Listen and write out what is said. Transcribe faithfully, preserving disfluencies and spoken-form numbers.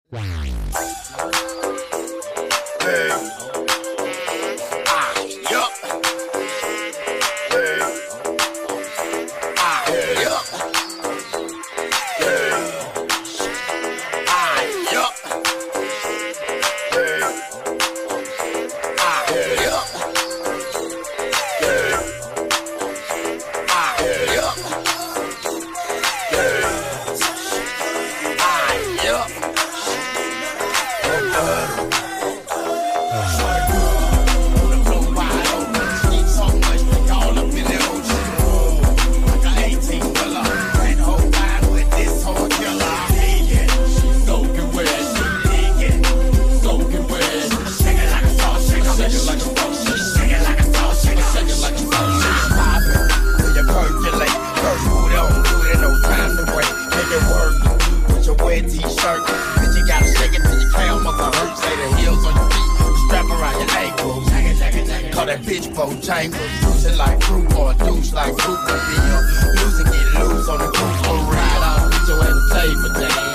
T-shirt, bitch, you gotta shake it till your calf mother hurt. Say the heels on your feet, strap around your ankles. Call that bitch Bojangles. Juice it like fruit or a douche like fruit. Lose and get loose on the cruise. Ride out with your ass and play for days.